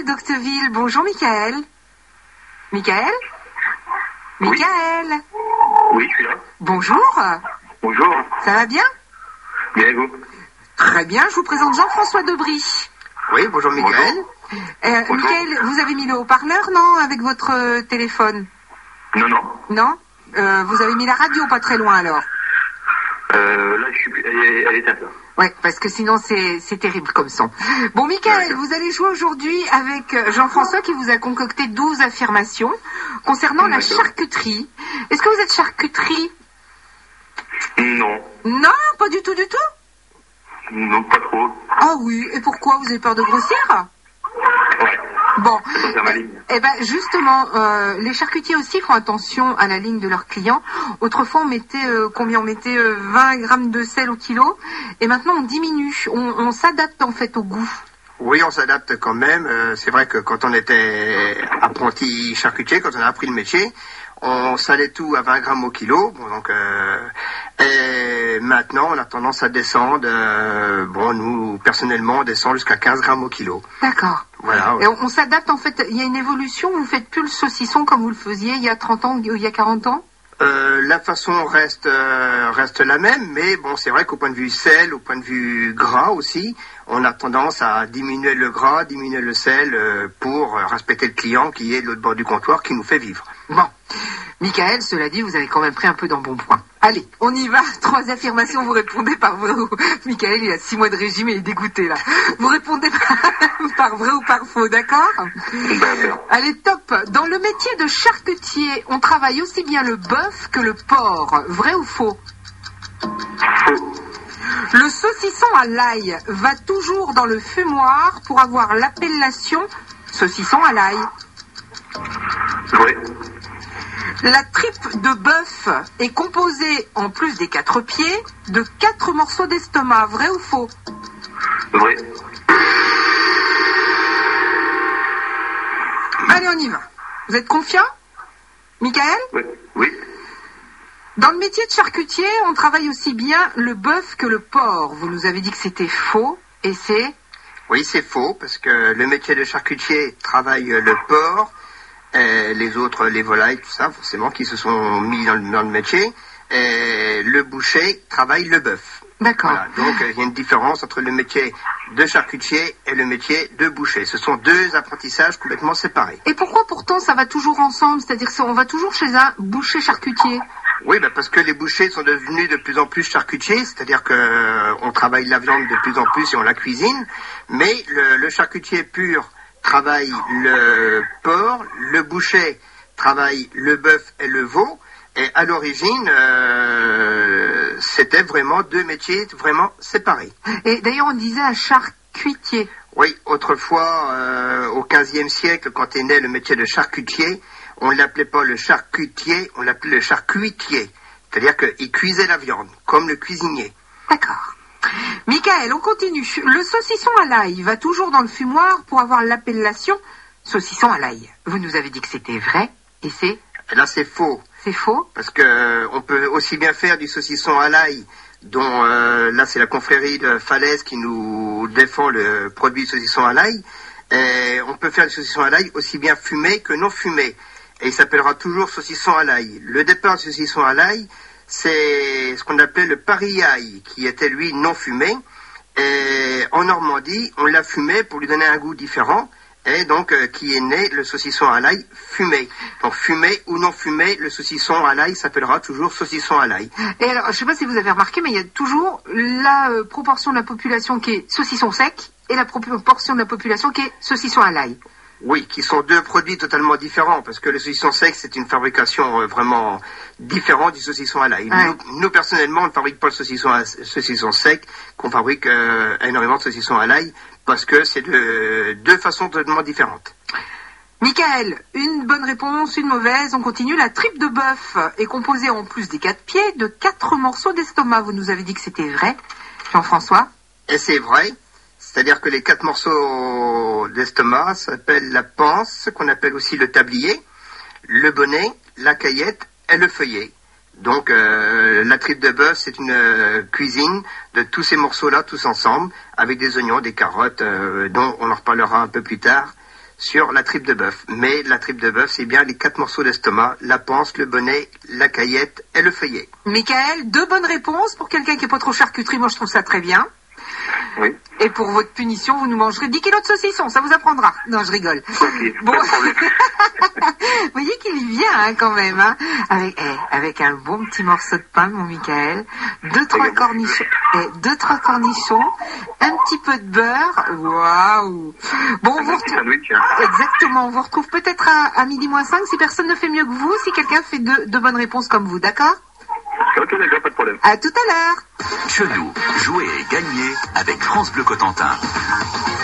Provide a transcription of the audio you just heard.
Michael d'Octeville. Bonjour Michael. Michael ? Oui. Michael ? Oui, je suis là. Bonjour. Bonjour. Ça va bien ? Bien et vous? Très bien, je vous présente Jean-François Debry. Oui, bonjour Michael. Bonjour. Michael, vous avez mis le haut-parleur, non, avec votre téléphone ? Non, non. Non ? Vous avez mis la radio pas très loin alors ? Là, je suis plus... Elle est éteinte, là. Ouais, parce que sinon c'est terrible comme son. Bon, Michael, D'accord. vous allez jouer aujourd'hui avec Jean-François qui vous a concocté 12 affirmations concernant la D'accord. charcuterie. Est-ce que vous êtes charcuterie ? Non. Non, pas du tout, du tout ? Non, pas trop. Ah oui, et pourquoi ? Vous avez peur de grossir ? Ouais. Bon, Ça faire ma ligne. eh ben justement, les charcutiers aussi font attention à la ligne de leurs clients. Autrefois, on mettait combien ? On mettait 20 grammes de sel au kilo, et maintenant on diminue. On s'adapte en fait au goût. Oui, on s'adapte quand même. C'est vrai que quand on était apprenti charcutier, quand on a appris le métier, on salait tout à 20 grammes au kilo. Bon, donc, et maintenant, on a tendance à descendre. Bon, nous, personnellement, on descend jusqu'à 15 grammes au kilo. D'accord. Voilà. Et on s'adapte en fait. Il y a une évolution. Vous faites plus le saucisson comme vous le faisiez il y a 30 ans ou il y a 40 ans ? La façon reste la même, mais bon, c'est vrai qu'au point de vue sel, au point de vue gras aussi, on a tendance à diminuer le gras, diminuer le sel pour respecter le client qui est de l'autre bord du comptoir qui nous fait vivre. Bon. Michael, cela dit, vous avez quand même pris un peu d'embonpoint. Allez, on y va. 3 affirmations, vous répondez par vrai ou... Michael, il a 6 mois de régime et il est dégoûté, là. Vous répondez par vrai ou par faux, d'accord ? D'accord. Allez, top. Dans le métier de charcutier, on travaille aussi bien le bœuf que le porc. Vrai ou faux ? Faux. Le saucisson à l'ail va toujours dans le fumoir pour avoir l'appellation saucisson à l'ail. Vrai. La tripe de bœuf est composée, en plus des 4 pieds, de 4 morceaux d'estomac. Vrai ou faux ? Vrai. Allez, on y va. Vous êtes confiant ? Michael ? Oui. Oui. Dans le métier de charcutier, on travaille aussi bien le bœuf que le porc. Vous nous avez dit que c'était faux, et c'est... Oui, c'est faux, parce que le métier de charcutier travaille le porc, les autres, les volailles, tout ça, forcément, qui se sont mis dans le métier. Et le boucher travaille le bœuf. D'accord. Voilà. Donc, il y a une différence entre le métier de charcutier et le métier de boucher. Ce sont 2 apprentissages complètement séparés. Et pourquoi pourtant ça va toujours ensemble ? C'est-à-dire qu'on va toujours chez un boucher charcutier ? Oui, parce que les bouchers sont devenus de plus en plus charcutiers, c'est-à-dire que on travaille la viande de plus en plus et on la cuisine, mais le charcutier pur travaille le porc, le boucher travaille le bœuf et le veau, et à l'origine, c'était vraiment 2 métiers vraiment séparés. Et d'ailleurs, on disait un charcutier. Oui, autrefois, au XVe siècle, quand est né le métier de charcutier, on ne l'appelait pas le charcutier, on l'appelait le charcuitier. C'est-à-dire qu'il cuisait la viande, comme le cuisinier. D'accord. Michael, on continue. Le saucisson à l'ail va toujours dans le fumoir pour avoir l'appellation saucisson à l'ail. Vous nous avez dit que c'était vrai, et c'est... Et là, c'est faux. C'est faux ? Parce que on peut aussi bien faire du saucisson à l'ail, dont là, c'est la confrérie de Falaise qui nous défend le produit saucisson à l'ail. Et on peut faire du saucisson à l'ail aussi bien fumé que non fumé. Et il s'appellera toujours saucisson à l'ail. Le départ du saucisson à l'ail, c'est ce qu'on appelait le Paris-ail, qui était lui non fumé. Et en Normandie, on l'a fumé pour lui donner un goût différent. Et donc, qui est né le saucisson à l'ail fumé. Donc, fumé ou non fumé, le saucisson à l'ail s'appellera toujours saucisson à l'ail. Et alors, je ne sais pas si vous avez remarqué, mais il y a toujours la proportion de la population qui est saucisson sec et la proportion de la population qui est saucisson à l'ail. Oui, qui sont 2 produits totalement différents, parce que le saucisson sec, c'est une fabrication vraiment différente du saucisson à l'ail. Ouais. Nous, personnellement, on ne fabrique pas le saucisson sec, qu'on fabrique énormément de saucisson à l'ail, parce que c'est de 2 façons totalement différentes. Michael, une bonne réponse, une mauvaise. On continue. La tripe de bœuf est composée en plus des 4 pieds de 4 morceaux d'estomac. Vous nous avez dit que c'était vrai, Jean-François ? Et c'est vrai. C'est-à-dire que les 4 morceaux d'estomac s'appellent la panse, qu'on appelle aussi le tablier, le bonnet, la caillette et le feuillet. Donc la tripe de bœuf, c'est une cuisine de tous ces morceaux-là, tous ensemble, avec des oignons, des carottes, dont on en reparlera un peu plus tard, sur la tripe de bœuf. Mais la tripe de bœuf, c'est bien les 4 morceaux d'estomac, la panse, le bonnet, la caillette et le feuillet. Michael, 2 bonnes réponses pour quelqu'un qui est pas trop charcuterie. Moi, je trouve ça très bien. Oui. Et pour votre punition, vous nous mangerez 10 kilos de saucisson, ça vous apprendra. Non, je rigole. Ok, Bon. pas de problème. Vous voyez qu'il y vient hein, quand même, hein, avec un bon petit morceau de pain, mon Michael, 2-3 cornichons, 2-3 cornichons, un petit peu de beurre, waouh. Bon, on vous retrouve, Sandwich, hein. exactement, on vous retrouve peut-être à midi moins 5 si personne ne fait mieux que vous, si quelqu'un fait deux bonnes réponses comme vous, d'accord? Ok, d'accord, pas de problème. À tout à l'heure. Chelou, jouer et gagner avec France Bleu Cotentin.